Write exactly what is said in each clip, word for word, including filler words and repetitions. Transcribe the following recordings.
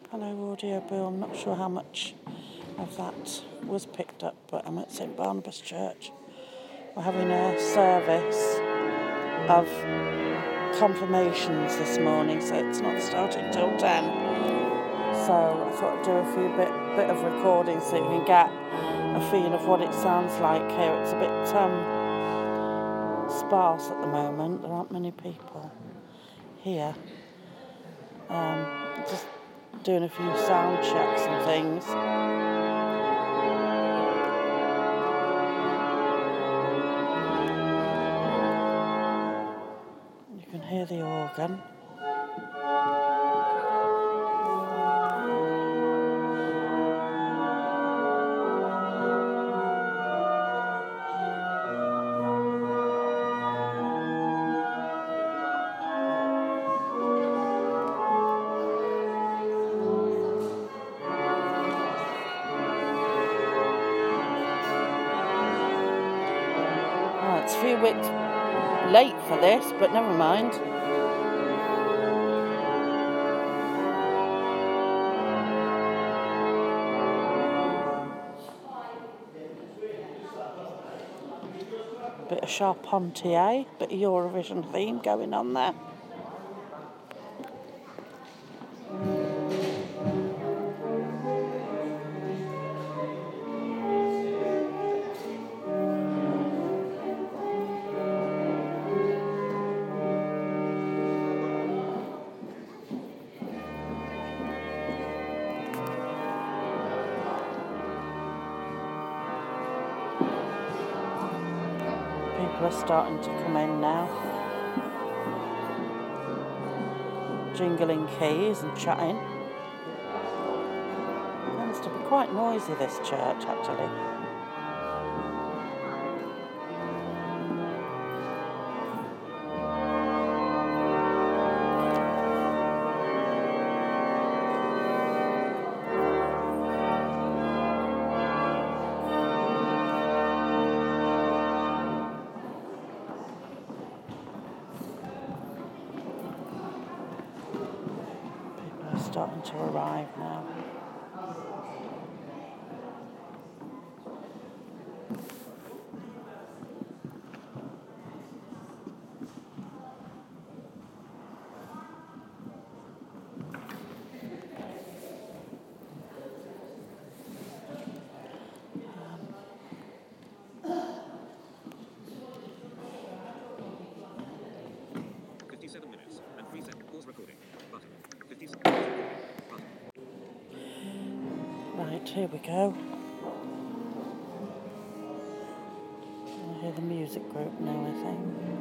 Hello, Audio Bill. I'm not sure how much of that was picked up, but I'm at St Barnabas Church. We're having a service of confirmations this morning, so it's not starting till ten. So I thought I'd do a few bit bit of recording so you can get a feel of what it sounds like here. It's a bit um, sparse at the moment. There aren't many people here. Um, just doing a few sound checks and things. You can hear the organ. Oh, it's a few weeks late for this, but never mind. Bit of Charpentier, bit of Eurovision theme going on there. People are starting to come in now, jingling keys and chatting. Tends to be quite noisy, this church, actually. People are starting to arrive now. fifty-seven minutes and three seconds. Pause recording. Button. fifty-seven button. Right, here we go. I hear the music group now, I think.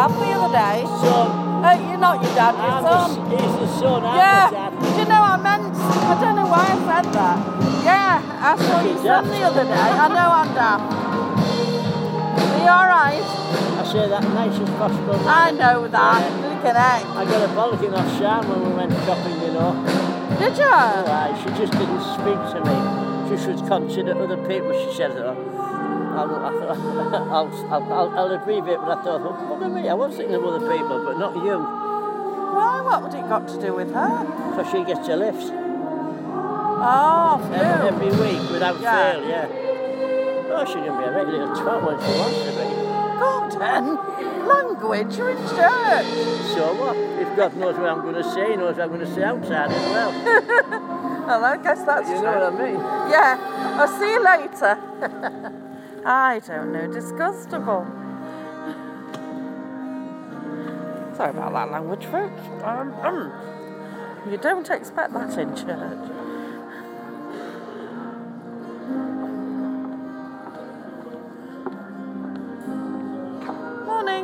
dad the other day. Son. Uh, you're not your dad, your I'm son. the, he's the son, I'm Yeah. the dad. Do you know I meant? I don't know why I said that. Yeah, I saw your son the other day. I know I'm daft. Are you alright? I say that nicest possible. I know that. Look at that. I got a bollocking off Sam when we went shopping, you know. Did you? Right, she just didn't speak to me. She should consider other people, she said. Oh, I'll, I'll, I'll, I'll, I'll abbreviate, but I thought, oh, look at me, I was thinking of other people, but not you. Why? What would it got to do with her? Because she gets a lift Oh, for every, you. every week without Yeah. fail, yeah. Oh, she can be a regular little twat when she wants to be. Gordon, language, you're in church. So what? If God knows what I'm going to say, he knows what I'm going to say outside as well. Well, I guess that's You true. know what I mean? Yeah, I'll see you later. I don't know, disgustable. Sorry about that language, folks. Um, um, you don't expect that in church. Morning.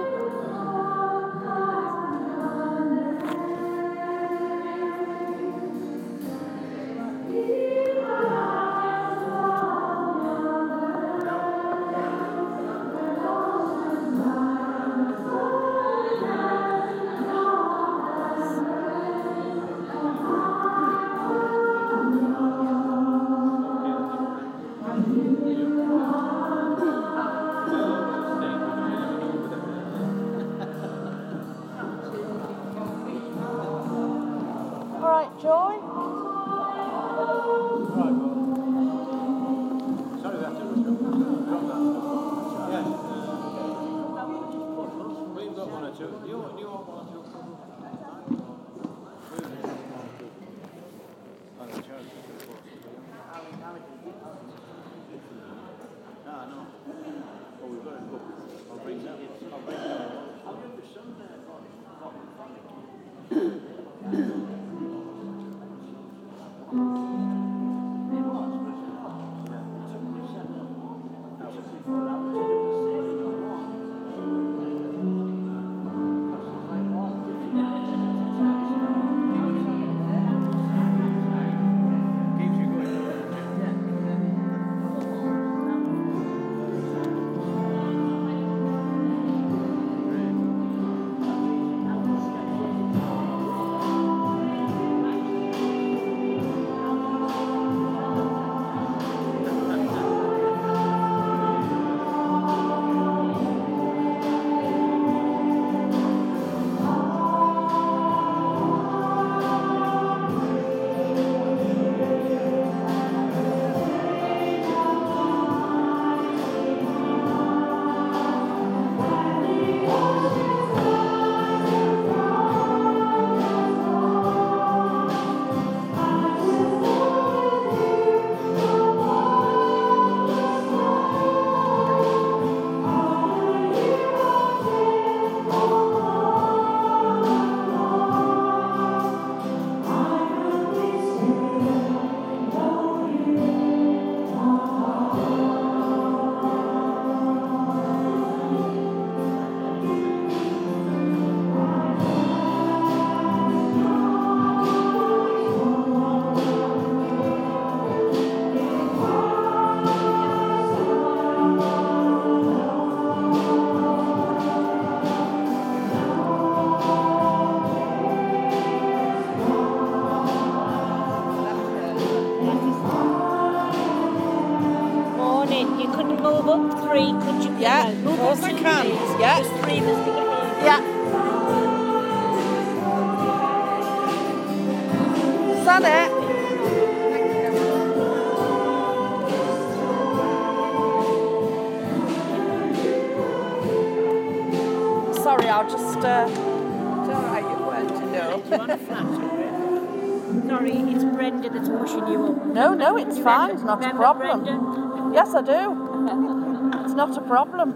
All right, Joy. Sorry, that's it. Yeah. We've got one or two. Do you want, do you want one or two? Ah, no. Oh, we've got a book. I'll bring that. I'll bring that. I'll give you some there. Keeps you going. Morning. You couldn't move up three, could you? Yeah, No, move of course up I two, can. please. Yeah. There's three of us to get in. Yeah. Is that it? Sorry, I'll just. Uh... It's all right, you weren't to know. Sorry, it's Brenda that's pushing you up. No, no, it's fine. It's not a Remember problem. Brenda? Yes, I do. It's not a problem.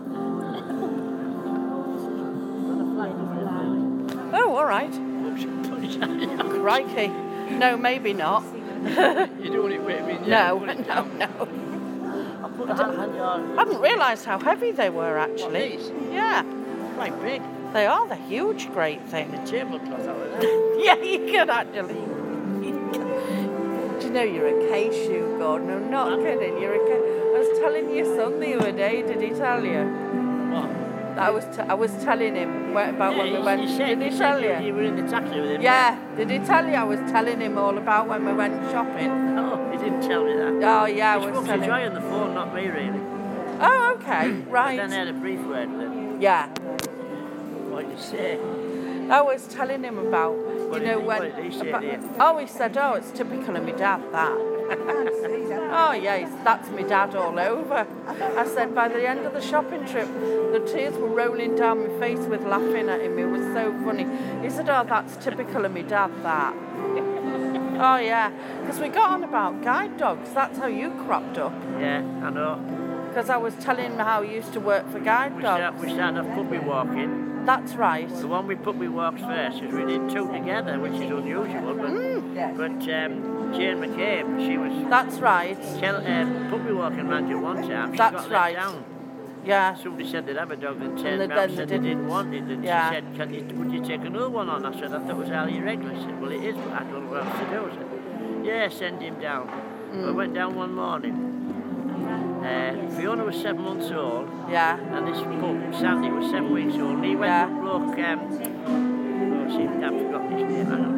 Oh, all right. Crikey. No, maybe not. You're doing it with me, No, no, no. I'll put that hand on. I hadn't realised how heavy they were, actually. What, these? Yeah. Quite big. They are the huge, great thing. The tablecloth out of that. Yeah, you can actually. Do you know you're a case shoe, Gordon? I'm not kidding. You're a case. I was telling your son the other day. Did he tell you? What? I was t- I was telling him wh- about Yeah, when we he- went. he said- did he he tell said you? You were in the taxi with him. Yeah. Did he tell you? I was telling him all about when we went shopping. No, he didn't tell me that. Oh yeah, I He was spoke to telling. Joy on the phone, not me really. Oh okay, But then I right. had a brief word with him. Yeah. What did you say? I was telling him about, you What did know, he- when. what did he say about- to you? oh, he said, oh, it's typical of my dad, that. Oh, yeah, he's- that's my dad all over. I said, by the end of the shopping trip, the tears were rolling down my face with laughing at him. It was so funny. He said, oh, that's typical of my dad, that. Oh, yeah, because we got on about guide dogs. That's how you cropped up. Yeah, I know. Because I was telling him how you used to work for guide We, dogs. start, we started off puppy walking. That's right. The one we puppy walks first is we did two together, which is unusual. But, but um, Jane McCabe, she was That's right. Kel, um, puppy walking manager one time. She That's got right. let down. Yeah. Somebody said they'd have a dog and turned then round and they said they didn't. didn't want it. And Yeah. she said, Can you, would you take another one on? I said, I thought it was highly irregular. She said, well, it is, but I don't know what else to do. I said, yeah, send him down. Mm. I went down one morning. Uh, Fiona was seven months old, Yeah. and this pup, Sandy, was seven weeks old. And he went Yeah. to a bloke, um, oh, see, I've forgotten his name. Hang on.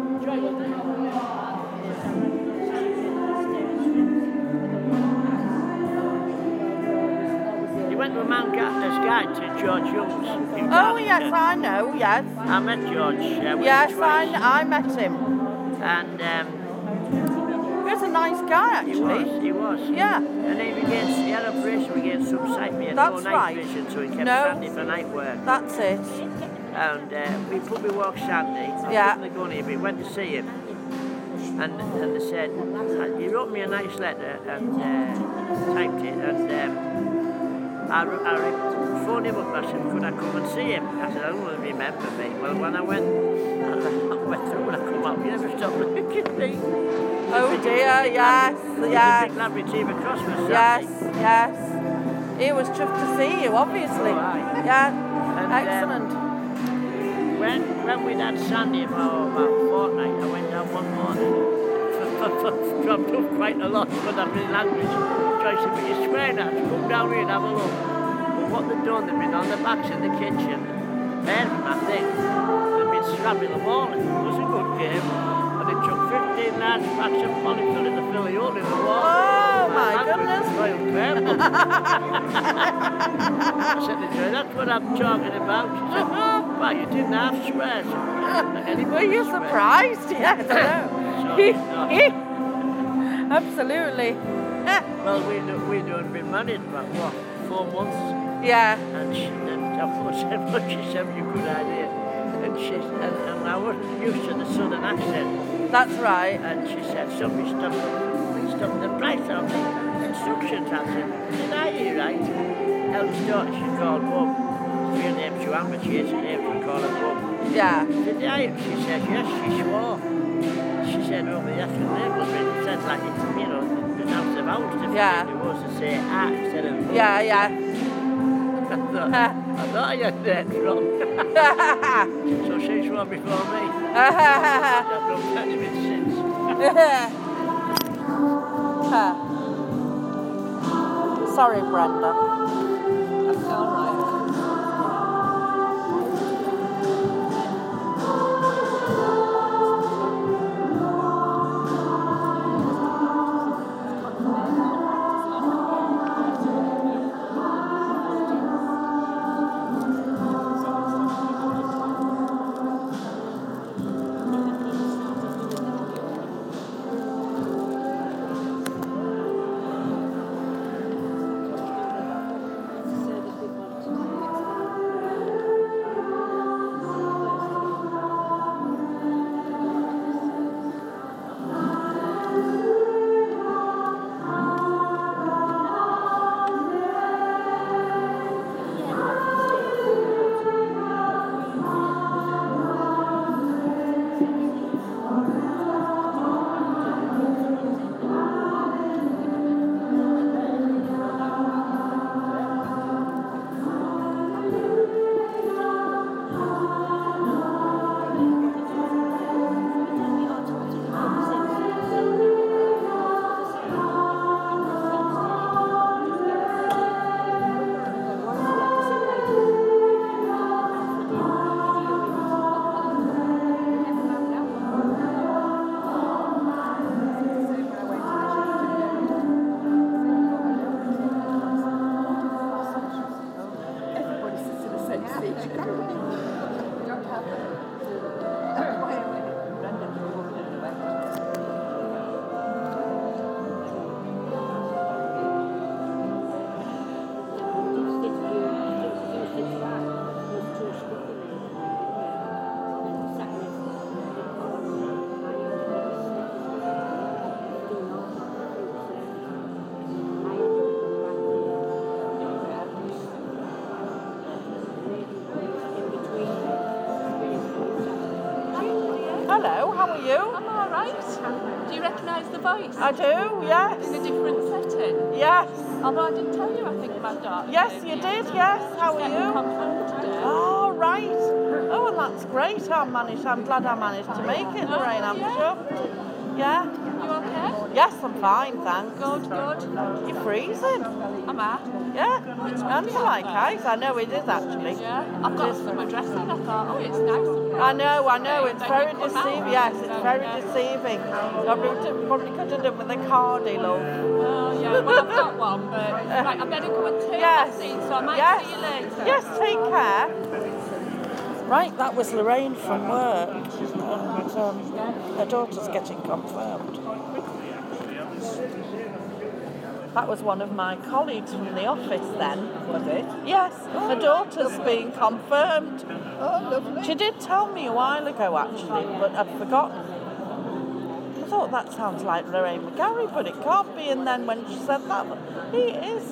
He went to a man as guide to George Young's. in Oh, yes, Barnington. I know, yes. I met George. Uh, with Yes, him I, twice. I met him. And um, He was a nice guy, he was, actually. he was. Yeah, And he began, he had an operation against some sight. He had That's no night right. vision, so he kept No. Sandy for night work. that's it. And uh, we put me walk Sandy. I Yeah. couldn't go near, but we went to see him. And and they said, uh, he wrote me a nice letter and uh, typed it. And um, I, I phoned him up and I said, could I come and see him? I said, I don't really remember me. Well, when I went, I went through and I come out, he never stopped looking at me. Oh dear, yes, Yes. yes, Big Labrador across for Sandy. yes, yes. He was chuffed to see you, obviously. Oh, aye. Yeah, And, um, excellent. When when we'd had Sandy for about a fortnight, I went down one morning. Dropped up quite a lot, but I've been language. Joyce said, but you swear that, come down here and have a look. But what they'd done, they'd been on the backs in the kitchen, bearing my thing. They'd been scrapping the wall. It was a good game. And they took fifteen large packs of polyfill in the fill the hole in the wall. Oh, my And that was goodness. Royal Purple. I said to Joy, that's what I'm talking about. She said, well, you didn't have swears. Were you surprised? Yes, I know. Absolutely. Well, we do, we done been married about what, four months, Yeah, and she, and of course, well, she said it was a good idea, and she and, and I wasn't used to the southern accent, that's right. and she said somebody stopped, stopped the price on the instructions. I said, did I hear right? Eldest daughter, she called Mum. Her name's Joanne, but she isn't here, we call her Mum. Yeah, Did I? She said yes. She swore. She said, oh, but that's the label, but it says like it's, you know, the sounds of ours different. Yeah. It was to say ah instead of. yeah, yeah. I thought, I thought I had that wrong. So she swore before me. I've not touched it since. Sorry, Brenda. That's all right. Hello, how are you? I'm all right. Do you recognise the voice? I do, yes. In a different setting? Yes. Although I did tell you, I think my daughter. Yes, you did, yes. How are Getting you? confirmed today. Oh, right. Oh, well, that's great. I managed, I'm glad I managed to make it, Lorraine, I'm yeah. sure. Yeah? You okay? Yes, I'm fine, thanks. Good, good. You're freezing. Am I? Yeah? Hands are like ice. I know it is, actually. Yeah. I've got some my dress on. I thought, oh, it's nice. I know, I know, it's Then very you come deceiving. out. Yes, it's very Yeah. deceiving. I probably probably could have done with a cardi, love. Oh, yeah. Well, I've got one, but right, I better go and take Yes. that scene, so I might Yes. see you later. Yes, take care. Right, that was Lorraine from work, and um, her daughter's getting confirmed. That was one of my colleagues from the office then. Was it? Yes, her daughter's being confirmed. Oh, lovely. She did tell me a while ago, actually, but I'd forgotten. I thought that sounds like Lorraine McGarry, but it can't be. And then when she said that, he is.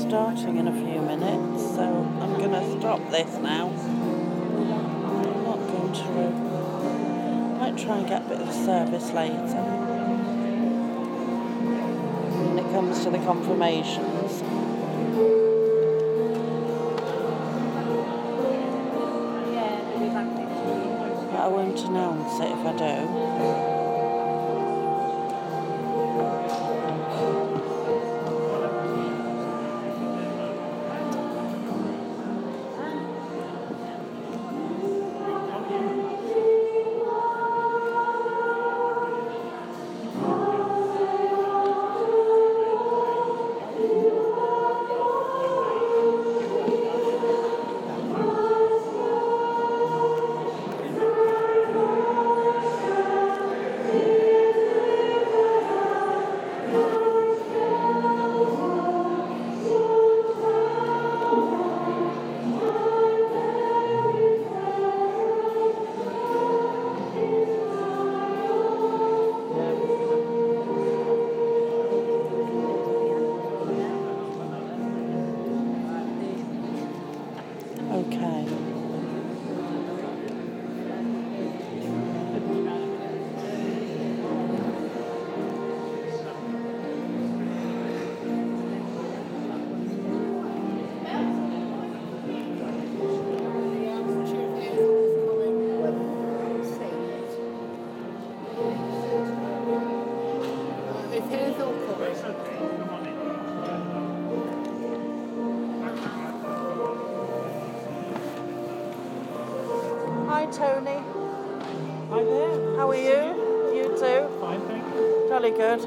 starting in a few minutes, so I'm going to stop this now. I'm not going to... Uh, might try and get a bit of service later. When it comes to the confirmations. But I won't announce it if I do. Okay. Hi Tony. Hi there. How are you? You too? Fine, thank you. Jolly good.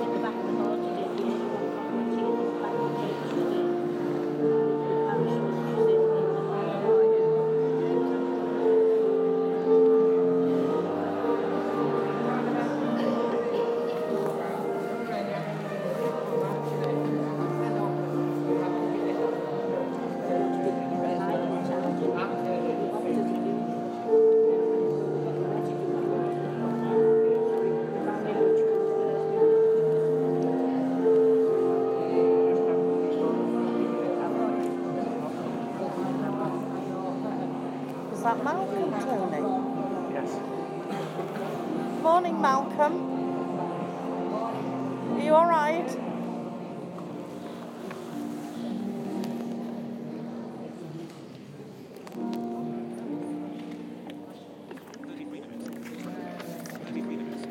Is that Malcolm, Tony? Yes. Morning, Malcolm. Are you all right? thirty-three minutes. thirty-three minutes.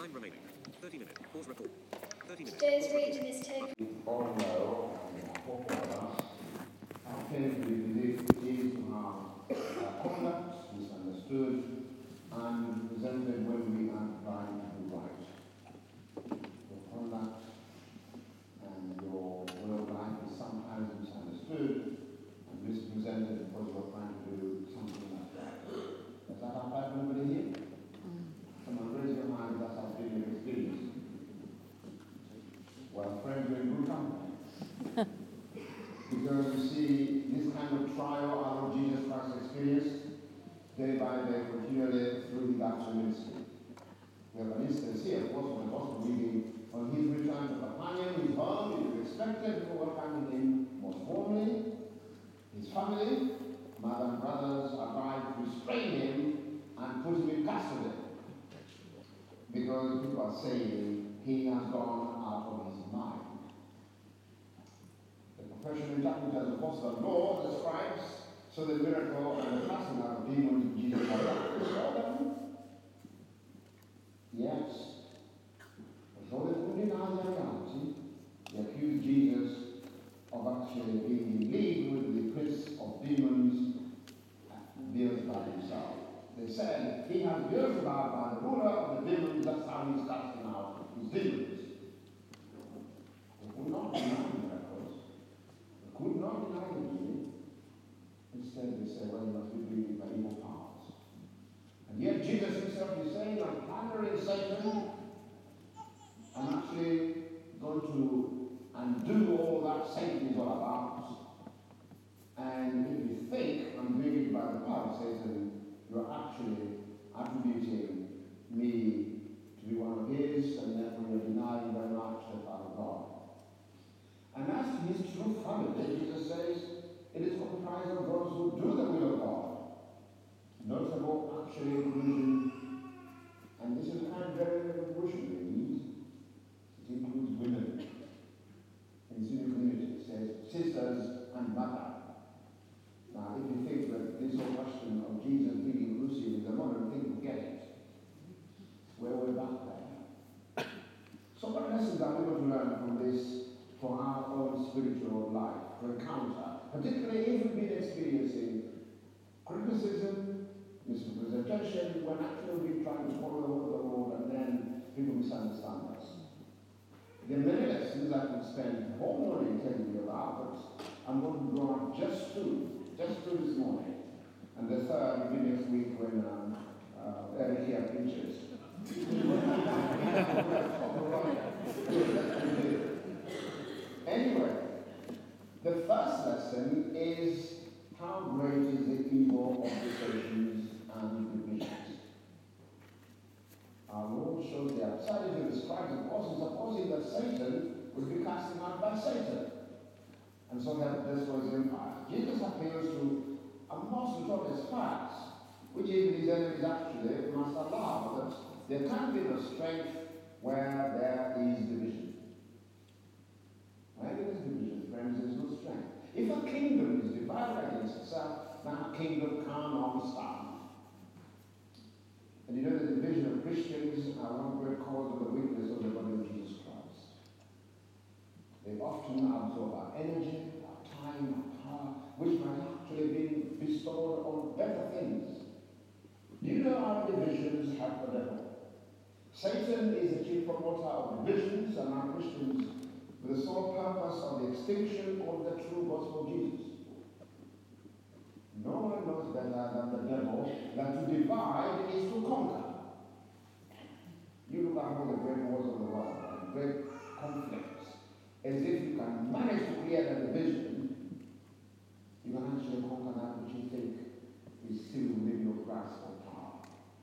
Time remaining. thirty minutes. Pause record. thirty minutes. Today's Pause record. reading is taken. We all know, and I hope all of us, how painful it is to have uh, conduct misunderstood and presented when we are trying to do right. Your conduct and your way of life is sometimes misunderstood and misrepresented because you're trying to do something like that. Does that happen to anybody here? Someone raise your hand, that's how been your experience. Well, friends, we're in good company. Because you see, this kind of trial our Lord Jesus Christ experienced day by day, continually through his actual ministry. We have an instance here, of course, from the gospel reading on his return to Capernaum, his home, he was expected to welcome him most warmly. His family, mother and brothers, arrived to restrain him and put him in custody. Because people are saying he has gone out of his mind. The professional interpreter of the apostle of law, the scribes, saw the miracle and the casting out of demons in Jesus' life. Saw them? Yes. But though they couldn't deny the reality, they accused Jesus of actually being in league with the prince of demons, Beelzebub himself. They said, he has Beelzebub by the ruler of the demons, that's how he's casting out his demons. They could not deny the miracles. They could not deny the healing. Instead, they said, well, you must be doing by evil powers. And yet, Jesus himself is saying, I'm plundering Satan. I'm actually going to undo all that Satan is all about. And if you think I'm doing it by the power of Satan, you're actually attributing me to be one of his, and therefore you're denying very much the power of God. And as to his true family, Jesus says, it is comprised of those who do the will of God. Notable, actually, inclusion, and this is kind of very revolutionary. It includes women. In the community, it says sisters and mother. Now, if you think that this whole question of Jesus being inclusive is a modern thing, forget it. Where we're back there. So what lessons are we going to learn from this for our own spiritual life, to encounter, particularly if we've been experiencing criticism, misrepresentation, when actually we've been trying to follow the word of the Lord and then people misunderstand us. There are many lessons I could spend the whole morning telling you about, but I'm going to go on just two, just two this morning. And the third will be next week when um, uh, Eric here preaches. Anyway, the first lesson is how great is the evil of dissensions and divisions. Our Lord shows the absurdity of the scribes and apostles, supposing that Satan would be casting out by Satan. And so that this was empire. Jesus appeals to a multitude of his facts, which even his enemies actually must allow, that there can be no strength where there is division. Where there is division, friends, there is no strength. If a kingdom is divided against itself, that kingdom cannot stand. And you know the division of Christians are one great cause of the weakness of the body of Jesus Christ. They often absorb our energy, our time, our power, which might actually be bestowed on better things. Do you know our divisions have the devil? Satan is the chief promoter of divisions and our Christians with the sole purpose of the extinction of the true gospel of Jesus. No one knows better than the devil that to divide is to conquer. You look at all the great wars of the world and great conflicts. As if you can manage to create a division, you can actually conquer that which you think is still within your grasp of power.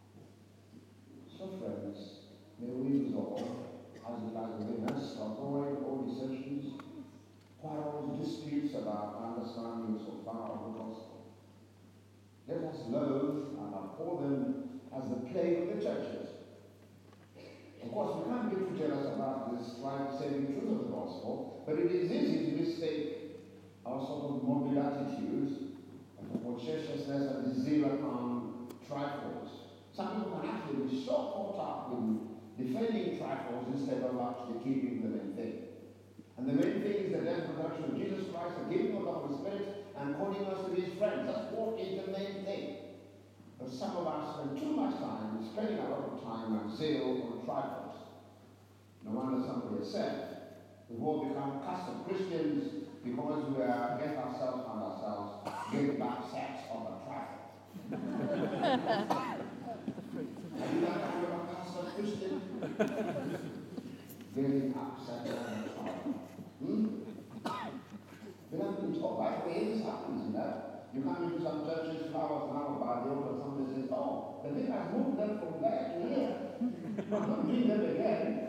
So friends, may we resolve, as it lies within us, to avoid all dissensions, quarrels, disputes about understandings of power of the gospel. Let us loathe and abhor them as the plague of the churches. Of course, we can't be too jealous about this life-saving truth of the gospel, but it is easy to mistake our sort of morbid attitudes and precociousness and the zeal upon trifles. Some people can actually be so caught up in defending trifles instead of actually keeping the main thing. And the main thing is the death and resurrection of Jesus Christ, the giving of the Holy Spirit, and calling us to be his friends. That's what is the main thing. But some of us spend too much time spending a lot of time and zeal on trifles. No wonder somebody has said, we've all become custom Christians because we are get ourselves and ourselves getting back sex of a trifle. Have you done that with a custom Christian? Getting upset on a trifle. Hmm? Beloved, oh, by the way, this happens, you know. You come into some churches, flowers now by the altar, somebody says, oh, the thing has moved them from there to here. I'm not doing them again.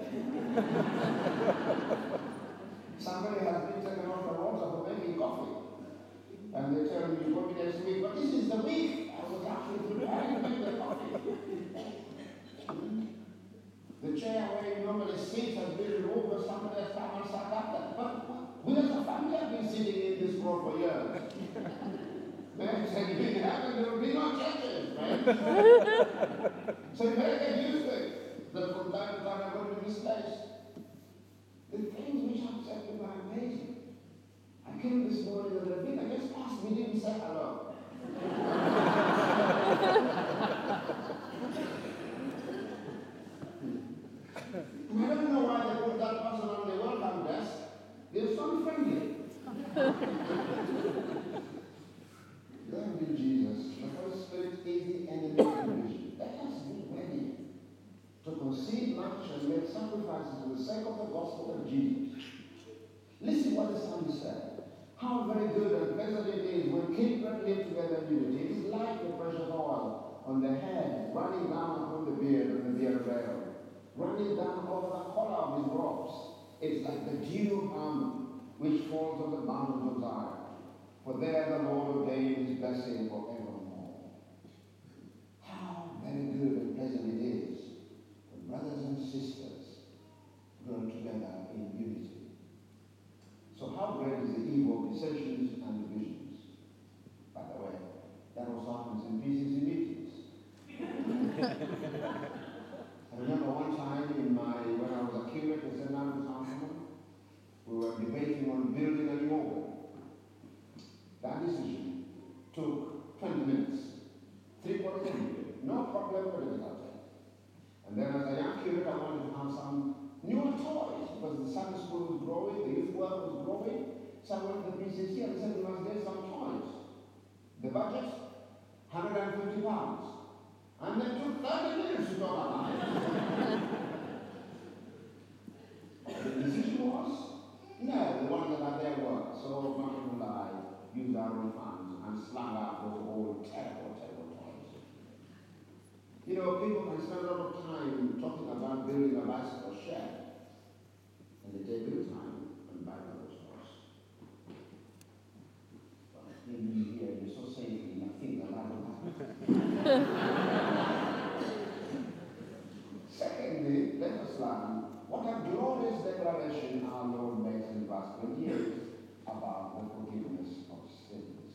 Somebody has been taken off the altar for making coffee. And they tell me, you're going next week, but this is the week. I was actually preparing to make the coffee. The chair where you normally sit has been removed, but somebody has come and sat up there. But we as a family have been sitting in this room for years. They said, if it happened, there will be no churches, right? So you better get used to it. That from time to time I go to this place. The things which upset me are amazing. I came this morning and the thing I just passed me didn't say hello. I don't know why they put that person on the welcome desk. They're so friendly. Love you, Jesus. The Holy Spirit is the enemy of division. Let us be ready to conceive, nourish, and make sacrifices for the sake of the gospel of Jesus. Listen what the psalmist said. How very good and pleasant it is when kindred live together in unity. It is like the precious oil on the head, running down upon the beard and the beard veil, running down over the collar of his robes. It's like the dew um, which falls on the mountains of Zion. For there the Lord ordained his blessing forevermore. How very good and pleasant it is when brothers and sisters grow together in unity. So how great is the evil of dissensions and divisions? By the way, that also happens in P C C meetings. I remember one time in my, when I was a curate in Saint Andrew's Hospital, we were debating on building a new organ. That decision took twenty minutes, three quarters of a year, no problem for the difficulty. And then as a young curate, I wanted to have some newer toys because the Sunday school was growing, the youth work was growing. So I went to the P C C and said, we must get some toys. The budget, one hundred fifty pounds. And it took thirty minutes to go online. The decision was, no, the ones that are there work. So Martin and I used our own funds and slung out those old terrible, terrible toys. You know, people can spend a lot of time talking about building a bicycle shed, and they take little time and buy those toys. But maybe here you're so safe in your thing that I don't have. Secondly, let us learn what a glorious declaration our Lord makes in verse twenty-eight about the forgiveness of sins.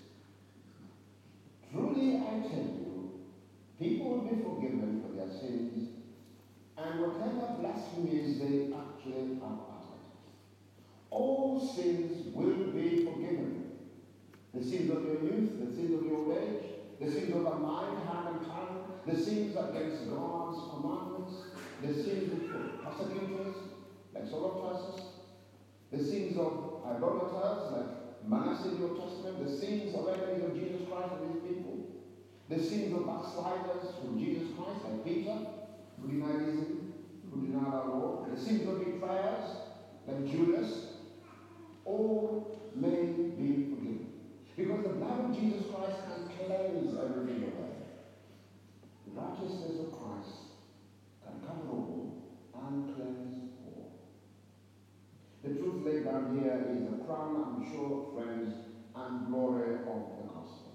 Truly I tell you, people will be forgiven for their sins, and whatever blasphemies they actually have uttered. All sins will be forgiven. The sins of your youth, the sins of your old age, the sins of the mind, hand, and tongue, the sins against God's commandments, the sins of persecutors, like Saul, the sins of idolaters, like Manasseh in the Old Testament, the sins of enemies of Jesus Christ and his people, the sins of backsliders from Jesus Christ, like Peter, who denied him, who denied our Lord, the sins of betrayers, like Judas, all may be forgiven. Because the blood of Jesus Christ can cleanse everything away. The righteousness of Christ can cover all and cleanse all. The truth laid down here is the crown, I'm sure, friends, and glory of the gospel.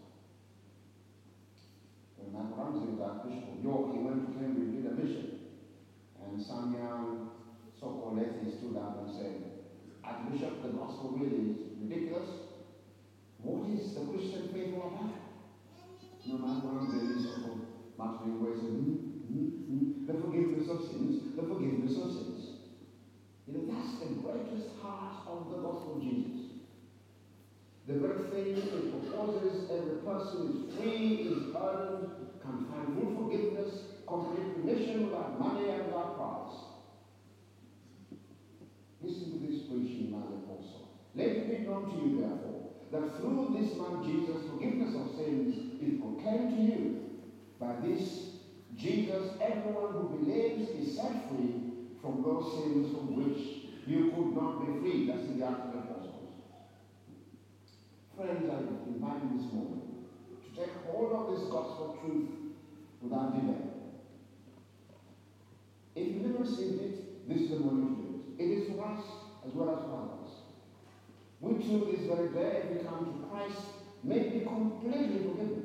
When Matt Ramsey was Archbishop of York, he went to Cambridge, did a mission, and some young so-called atheists stood up and said, Archbishop, the gospel really is ridiculous. What is the Christian faith all about? No, Matt Ramsey, sort of muttering away, said, hmm, Mm-hmm. The forgiveness of sins, the forgiveness of sins. You know, that's the greatest heart of the gospel of Jesus. The very thing it proposes, every person is free, is pardoned, can find full forgiveness, complete remission without money and without price. Listen to this preaching by the apostle. Let it be known to you, therefore, that through this man Jesus, forgiveness of sins is proclaimed to you. By this Jesus, everyone who believes is set free from those sins from which you could not be free. That's in the Acts of the Apostles. Friends, I invite you this morning to take hold of this gospel truth without delay. If you never received it, this is the moment to do it. It is for us as well as for others. We too, this very day, if we come to Christ, may be completely forgiven.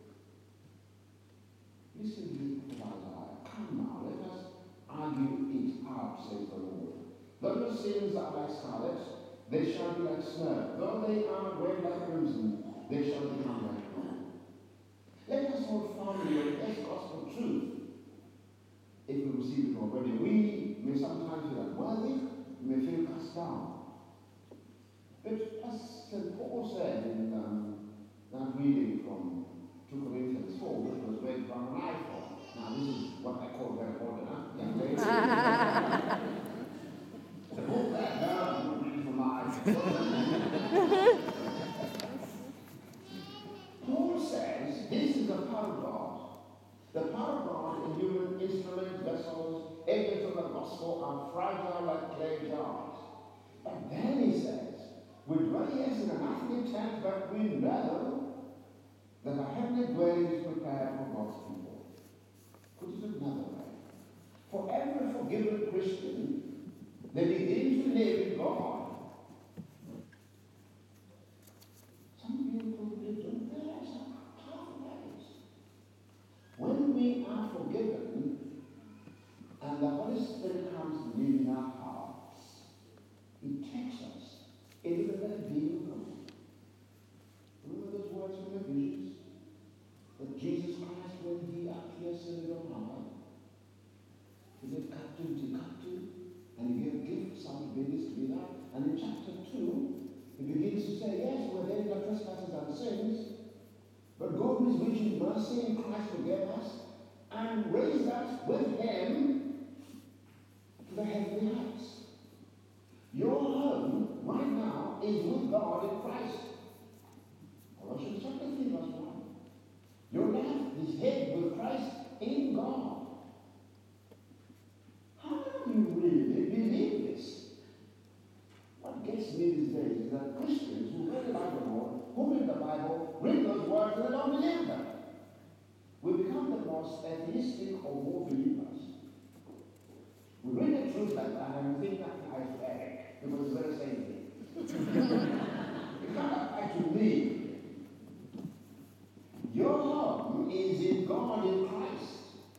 Listen to the Isaiah. Come now, let us argue it out, says the Lord. Though your sins are like scarlet, they shall be like snow. Though they are red like crimson, they shall become like gold. Let us hold firmly on this gospel truth. If we receive it already, we may sometimes feel unworthy, we may feel cast down. But as Saint Paul said in um, that reading from two Corinthians four, which was read from an iPhone. Now this is what I call very ordinary, young ladies. The book that now I'm reading from my iPhone. Paul says this is the power of God. The power of God in human instruments, vessels, agents of the gospel are fragile like clay jars. But then he says, we dwell yes in an earthly tent, but we know that a heavenly dwelling is prepared for God's people. Put it another way. For every forgiven Christian, they begin to live in God. Some people don't realize how powerful that is. When we are forgiven, and the Holy Spirit comes to live in our hearts, He takes us into the very being of God. Remember those words from the visions? That Jesus Christ, when He appears in the high, He gave captivity captive, and He gave gifts unto babies to be that. And in chapter two, He begins to say, yes, we're dead in our trespasses and sins, but God is rich in mercy in Christ forgave us and raised us with Him to the heavenly heights. Your home right now is with God in Christ. Colossians chapter three, verse one. Your life is hid with Christ in God. How do you really believe this? What gets me these days is that Christians who really like the Lord, who read the Bible, read those words and they don't believe them. We become the most atheistic of all believers. We read the truth like that and we think that applies to Eric, because it's very same thing. It can't apply to me. Your home is in God in Christ.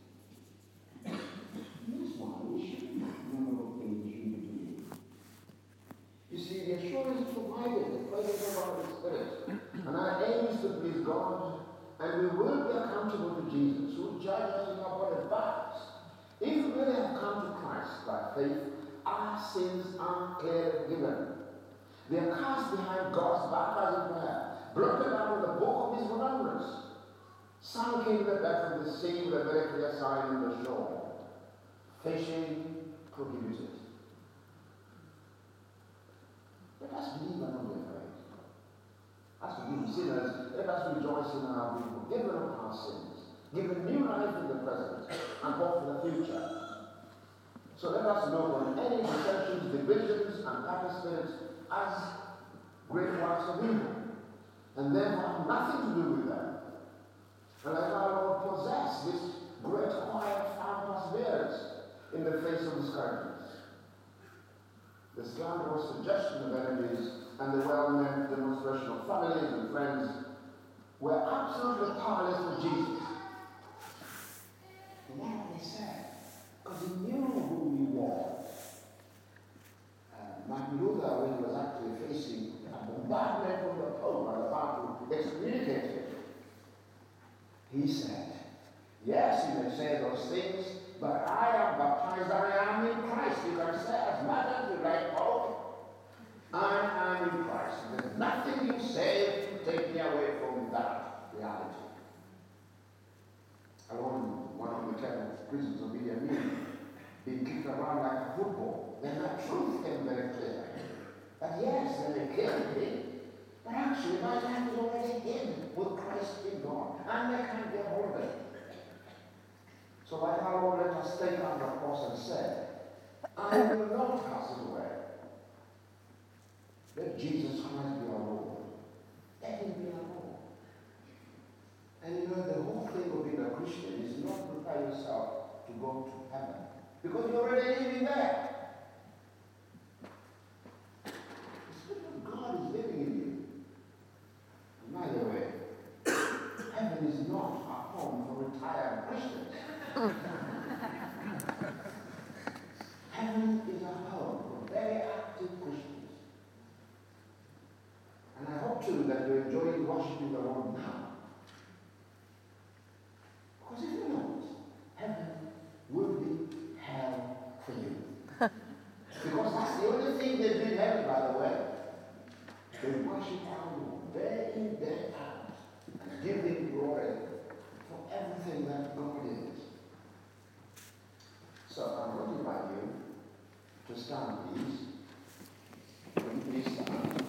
That's why we should remember what things we should be doing. You see, the assurance is provided, the presence of our Spirit. And our aim is to please God, and we will be accountable to Jesus, who will judge us in our body bags. If we really have come to Christ by faith, our sins are clearly forgiven. They are cast behind God's back as it were, blotted out of the book of His remembrance, sunk in the depth of the sea with a very clear sign on the shore. Fishing prohibited. Let us believe and not be afraid. As forgiven sinners, let us rejoice in our being forgiven of our sins, given new life in the present, and hope for the future. So let us know on any dissensions, divisions, and happy spirits as great works of evil, and therefore have nothing to do with them. And let our Lord possess this great, quiet, firm perseverance in the face of discouragements. The slanderous suggestion of enemies and the well-meant demonstration of families and friends were absolutely powerless for Jesus. And that's what they said, because He knew who He was. Uh, Martin Luther, when He was actually facing a bombardment from the Pope and about to excommunicate him, he said, yes, He may say those things, but I am baptized, I am in Christ. You can say as much as you like, oh, I am in Christ. There's nothing you say to take me away from that reality. I want one of the ten prisons of Idi Amin being kicked around like a football. Then that truth came very clear. That yes, they may kill me, but actually my life is already in with Christ in God, and they can't get hold of it. So like our Lord, let us take on the cross and say, I will not pass it away. Let Jesus Christ be our Lord. Let him be our Lord. And you know, the whole thing of being a Christian is not to prepare yourself to go to heaven, because you're already living there. The Spirit of God is living in you. And by the way, heaven is not a home for retired Christians. Heaven is a home for very active Christians. And I hope too that you're enjoying worshiping the Lord now. Because if you don't, heaven will be hell for you. Because that's the only thing they do in heaven, by the way. They worship our Lord day in, day out, and give him glory for everything that God is. So I'm going to invite you to stand, please. Will you please stand?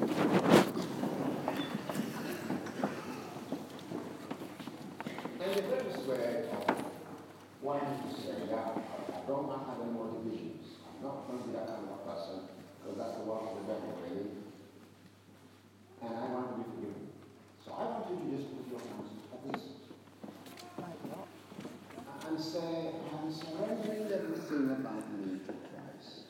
And the greatest way of wanting to say, yeah, I don't want to have any more divisions. I'm not going to be that kind of a person, because that's the work of the devil, really. And I want to be forgiven. So I want you to just put your hands like this. And say, I'm surrendering everything about me to Christ.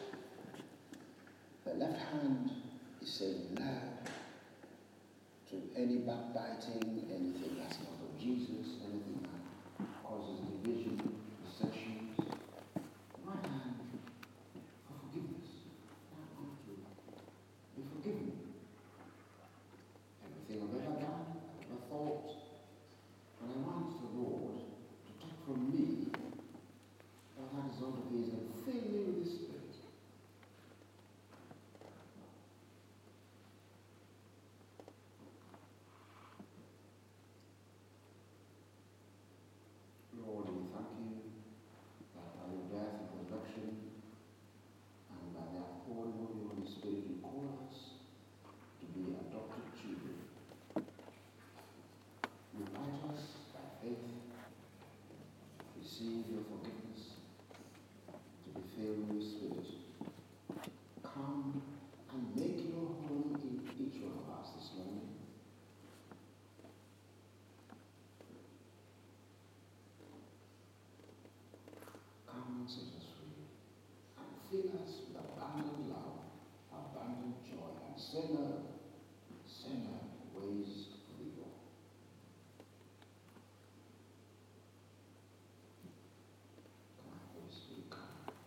The left hand is saying no to any backbiting, anything that's not of Jesus, anything that causes division, dissensions. Right hand for forgiveness. I want to be forgiven. Everything I've ever done, I've ever thought, and I want the Lord to take from me what that is not of his and fill me with his Spirit. Lord, we thank you that by your death and resurrection and by the outpouring of your Holy Spirit, you call us to be adopted children. You invite us by faith to receive your forgiveness, to be filled with your Spirit. Come and make your home in each one of us this morning. Come and set us free and fill us with abundant love, abundant joy, and sinner, sinner ways of evil. Come, Holy Spirit, come.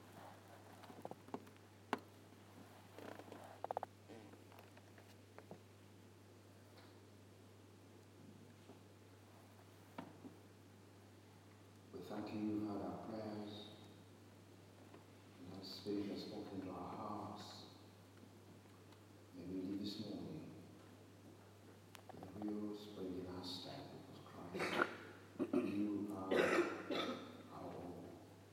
We thank you, you heard our prayers. And the Spirit has spoken to our hearts. May we leave this morning with a real spring in our step, because Christ, you are our all.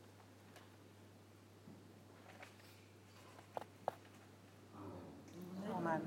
Amen. Amen.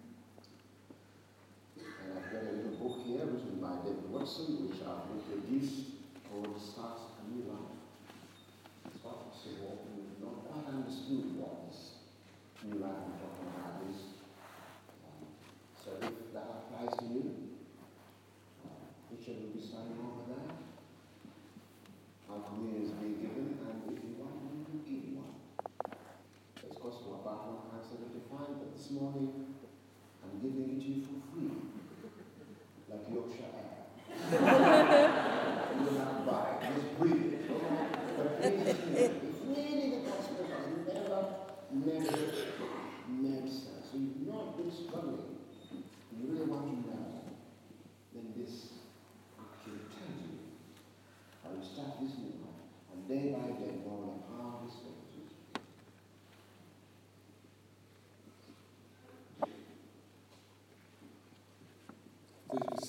And I've got a little book here written by David Watson, which I've reproduced called Start a New Life. Start to say what we've not quite understood what this new life I'm talking about is. Um, so if that applies to you, uh, Richard will be signing over there. Our communion is being given, and if you want one, we'll give you one. It's cost to about one hundred seventy-five, but this morning I'm giving it to you for free, like Yorkshire Air. You will not buy it, just breathe it. But please, it's really the gospel, because never, never,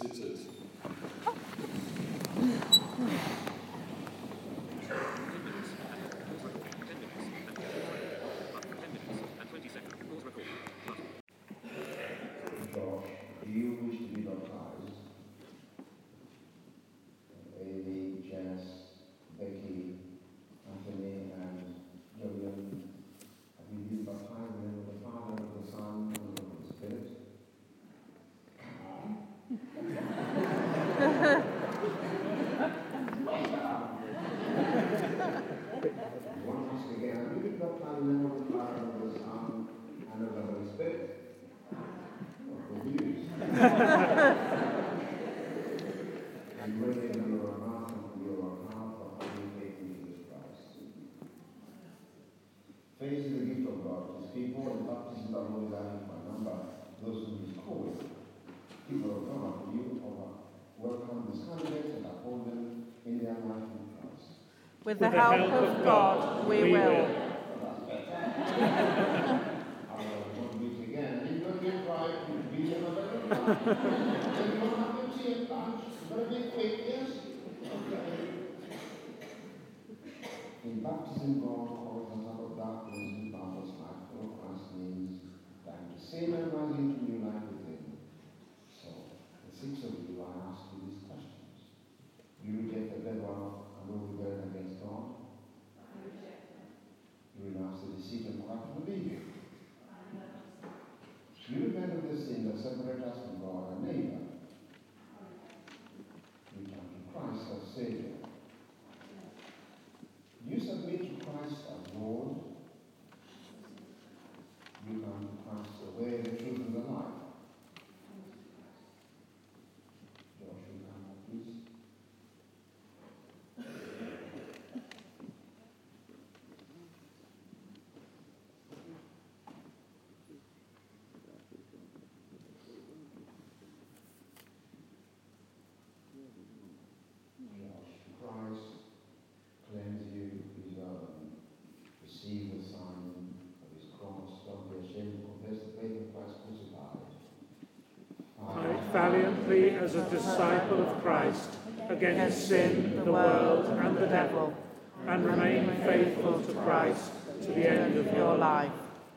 seated. Josh, do you wish to be baptized? Amy, Jess, Becky, Anthony, and Julian, have you been baptized in the name of the Father, of the Son, and of the Holy Spirit? One ask again, have you been baptized in the name of the Father, of the Son, and of the Holy Spirit? And bring in your mouth and your heart of having faith in Jesus Christ. Faith is the gift of God. His people, the baptism of the Holy Spirit by number, those whom He is called. People of God, you welcome these candidates and uphold them in their life in Christ. With the help of God, we will. In baptism, God calls us out of darkness and boundless life. For Christ means that the same and rise into new life with Him. So, the six of you, I ask you these questions. Do you reject the devil and will rebel against God? You renounce the deceit and corrupt religion. You repent of the sin that separates us from God and neighbor. You turn to Christ as Savior. You submit to Christ as Lord. You come to Christ the way, the truth, and the life. Josh, you come up, please. Christ cleanse you, preserve you. Receive the sign of His cross. Don't be ashamed to confess the faith of Christ crucified. Fight valiantly as a disciple of Christ against sin, the world, and the devil, and remain faithful to Christ to the end of your life.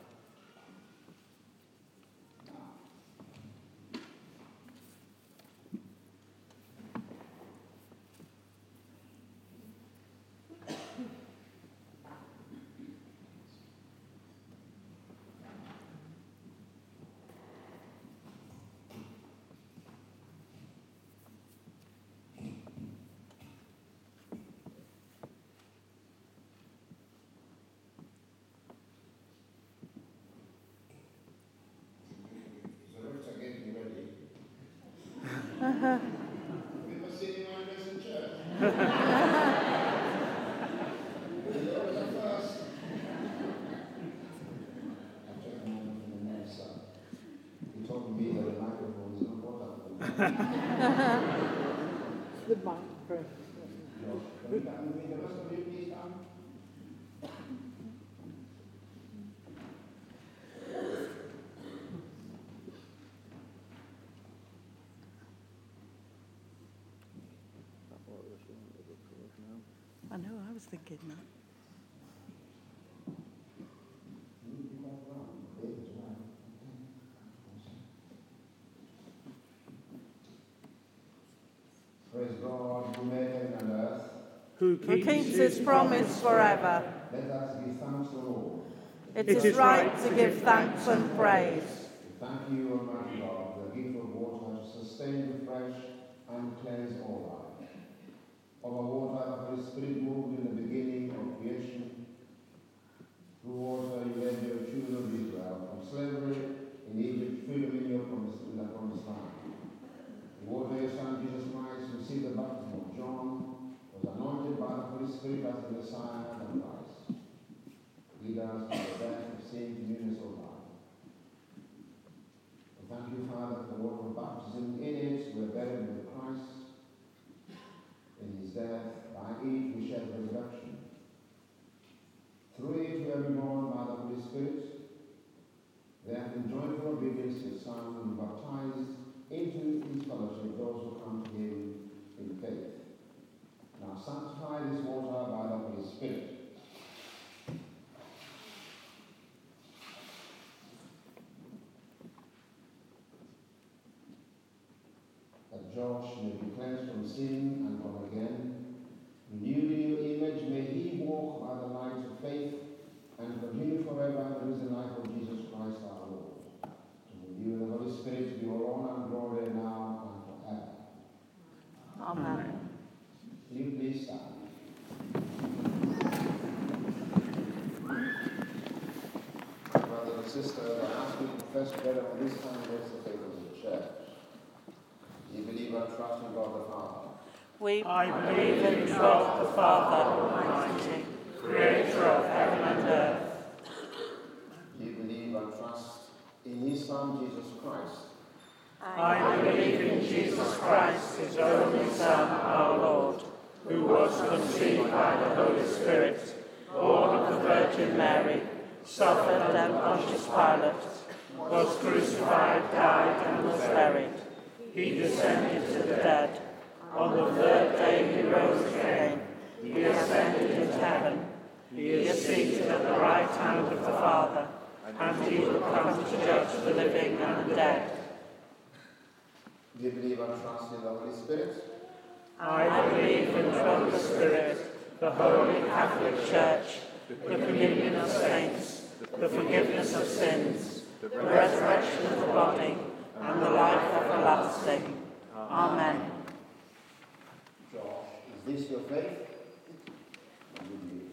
We must sit in our dress in church. The Lord is first. I took a moment from the next side. He told me that the microphone is not waterproof. The microphone. Can we come with the rest of you, please come? I know, I was thinking that. Praise God, who made heaven and earth. Who Who keeps, keeps His promise forever. Let us give thanks to the Lord. It is right to give thanks and praise. Thank you, Almighty God, for the gift of water to sustain, refresh, and cleanse all life. Over water, the Holy Spirit moved in the beginning of creation. Through water, you led your children of Israel from slavery in Egypt, freedom in your promise, in the promised land. The water, your Son Jesus Christ received the baptism of John, was anointed by the Holy Spirit as the Messiah and Christ. Lead us to the death of sin to newness of life. We thank you, Father, for the water of baptism. In it, we are buried with Christ. In His death, by it we share the resurrection. Through it we are reborn by the Holy Spirit. Therefore, in joyful obedience to His Son, and baptized into His fellowship those who that Josh may be cleansed from sin and born again. Renewed in your image, may he walk by the light of faith and continue forever in the risen life of Jesus Christ our Lord. To you and the Holy Spirit be all honor and glory now and forever. Amen. Will you please stand? Brothers and sisters, I ask you to confess together on this time against the faith of the Church. You believe and trust in God the Father. We I believe in God the Father Almighty, Creator of heaven and earth. You believe and trust in His Son, Jesus Christ. I believe in Jesus Christ, His only Son, our Lord, who was conceived by the Holy Spirit, born of the Virgin Mary, suffered under Pontius Pilate, was crucified, died, and was buried. He descended to the dead. On the third day he rose again. He ascended into heaven. He is seated at the right hand of the Father, and he will come to judge the living and the dead. Do you believe and trust in the Holy Spirit? I believe in the Holy Spirit, the Holy Catholic Church, the communion of saints, the forgiveness of sins, the resurrection of the body, and the life everlasting. Amen. Josh, is this your faith? Good news.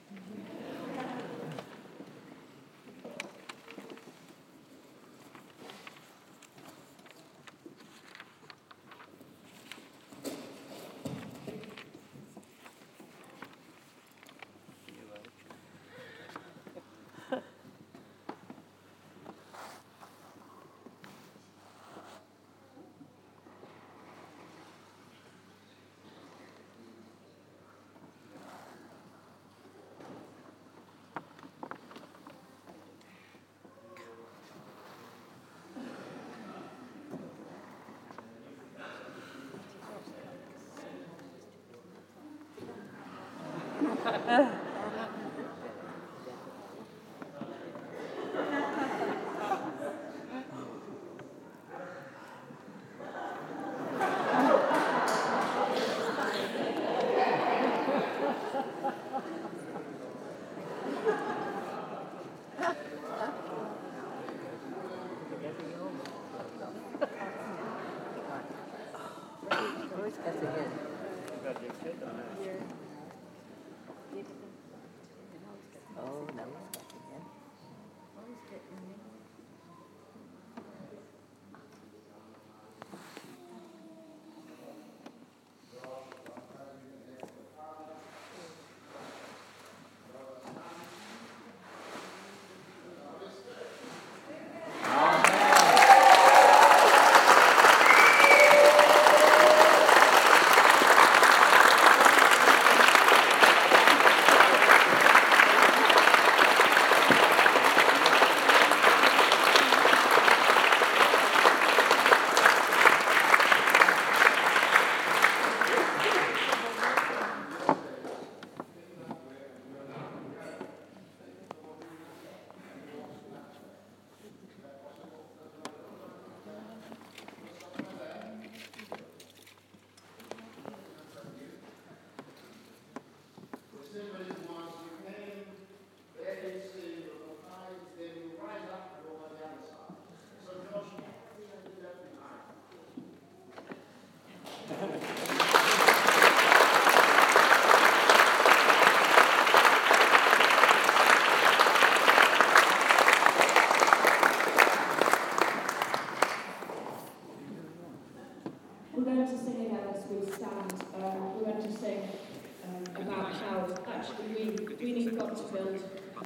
We're going to sing again as we stand. Um, we're going to sing um, about how actually we, we need God to build. Um,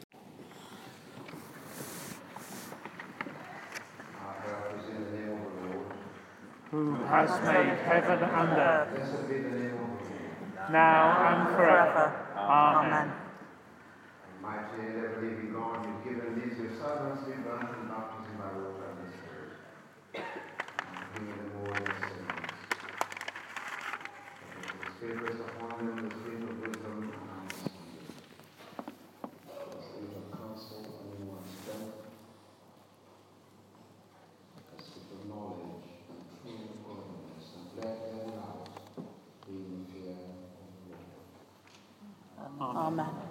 Our help is in the name of the Lord. Who has made heaven and earth, Blessed be the name of the Lord. now and forever. Amen. Mighty and ever living God, you've given these your servants the birth and baptism by water and the Spirit. And bring them all their sins. The Spirit is upon them, the Spirit of wisdom and understanding. The Spirit of counsel and in one's strength. The Spirit of knowledge and true their lives in the fear of the Lord. Amen.